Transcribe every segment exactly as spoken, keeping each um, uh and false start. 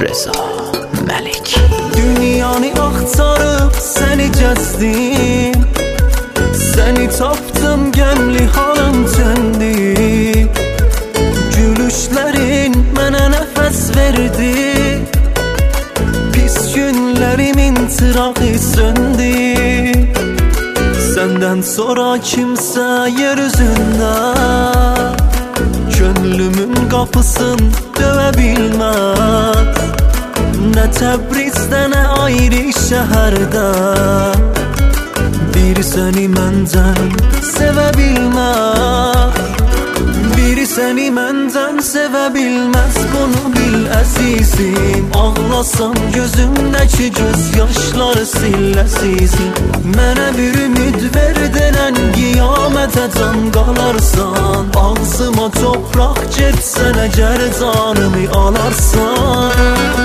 Reza Malik. Dünyanı axtarıb səni gəzdim, səni tapdım gəmli halım çəndi. Gülüşlərin mənə nəfəs verdi, pis günlərimin çırağı söndü. Səndən sonra kimsə yer üzündə könlümün qapısın döyə bilməz. Nə Təbrizdə, nə ayrı şəhərdə biri səni məndən sevə bilməz. Biri səni məndən sevə bilməz, bunu bil əzizim. Ağlasam gözümdəki göz yaşları sil əzizim. Mənə bir ümid ver denən qiyamətə can qalarsan. Ağzıma topraq getsən əgər canımı alarsan.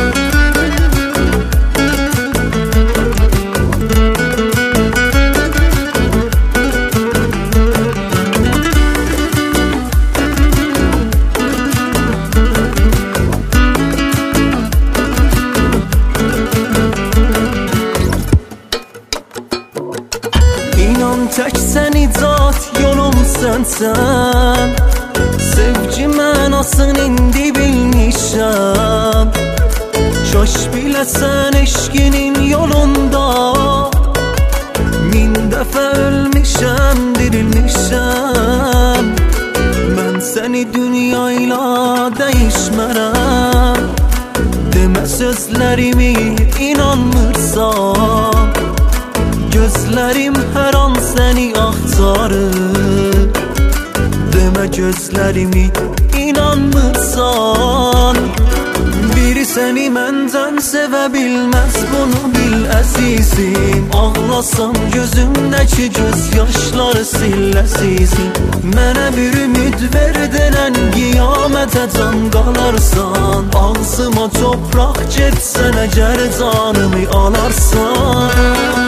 İnan tək sən icat yolum sənsən. Sevgi mənasını indi bilmişəm. Kaş biləsən eşqinin yolunda min dəfə ölmüşəm, dirilmişəm. Mən səni dünyayla dəyişmərəm. Demə sözlərimi inanmırsan. Gözlərim hər an səni axtarır. Demə gözlərimi inanmırsan. Biri səni məndən sevə bilməz, bunu bil əzizim. Ağlasam gözümdəki göz yaşları sil əzizim. Mənə bir ümid ver denən qiyamətə can qalarsan. Ağzıma topraq getsən əgər canımı alarsan.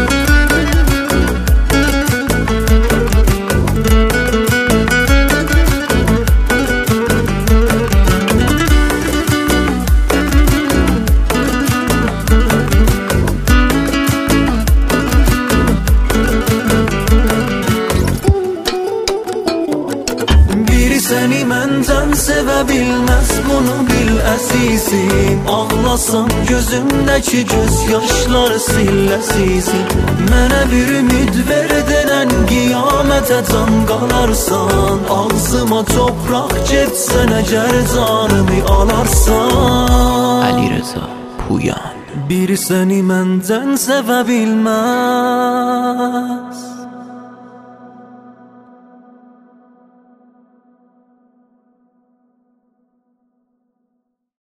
Səni məndən sevə bilməz, bunu bil əzizim. Ağlasam gözümdəki göz yaşları sil əzizim. Mənə bir ümid ver denən qiyamətə can qalarsan. Ağzıma topraq getsən əgər canımı alarsan. Ali Reza Puyan. Biri səni məndən sevə bilməz.